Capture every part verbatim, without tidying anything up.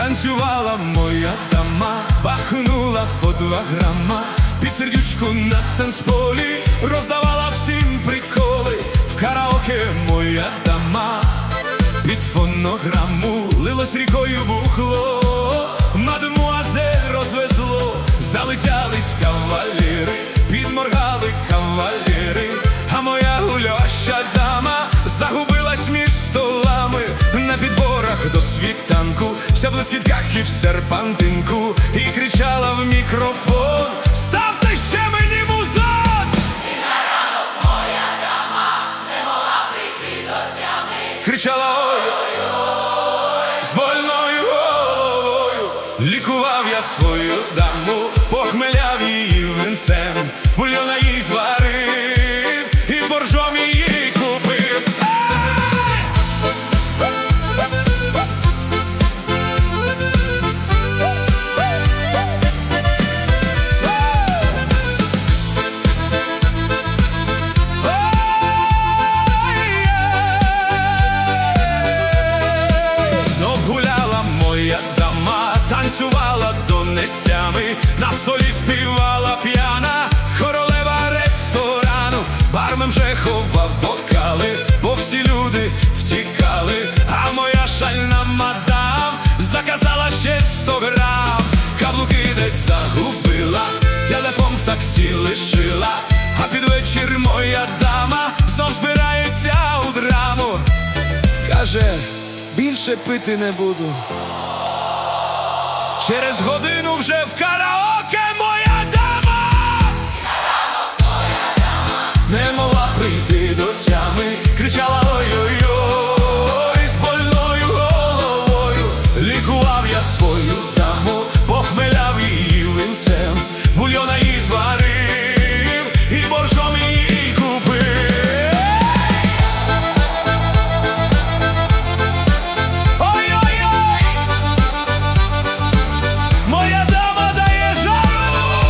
Танцювала моя дама, бахнула по два грама, під сердючку на танцполі роздавала всім приколи. В караоке моя дама, під фонограму лилось рікою бухло, мадемуазель розвезло, залетялись кавалери, підморгали кавалери, а моя гуляща дама загубилась між столами на підборах до світанку, вся в блискітках і в серпантинку, і кричала в мікрофон: ставте ще мені музон! І на ранок моя дама не могла прийти до тями. Кричала ой-ой-ой, з больною головою. Лікував я свою даму, похмеляв її винцем, бульйона їй зварив і боржом її купив. Знов гуляла моя дама, танцювала до нестями, на столі співала п'яна королева ресторану. Бармен вже ховав бокали, бо всі люди втікали, а моя шальна мадам заказала ще сто грам. Каблуки десь загубила, телефон в таксі лишила, а під вечір моя дама знов збирається у драму. Каже: більше пити не буду. Через годину вже в караоке моя дама, І на ранок моя дама не могла прийти до тями, кричала ой-ой-ой, з больною головою. Лікував я свою даму, похмеляв її винцем, бульйона їй зварив і боржом її купив. Ой-ой-ой, моя дама дає жару.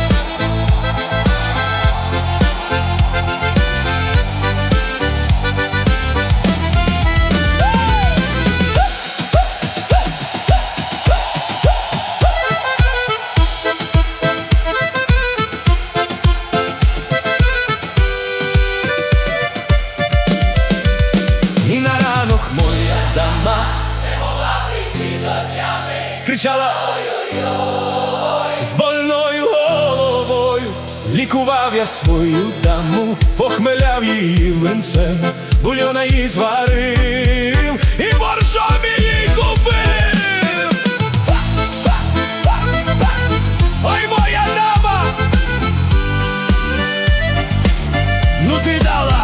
І на ранок моя дама не могла прийти до тями. кричала ой-ой-ой, з больною головою. Лікував я свою даму, похмеляв її винцем, бульйона їй зварив і боржом її купив. Ой, моя дама, ну ти дала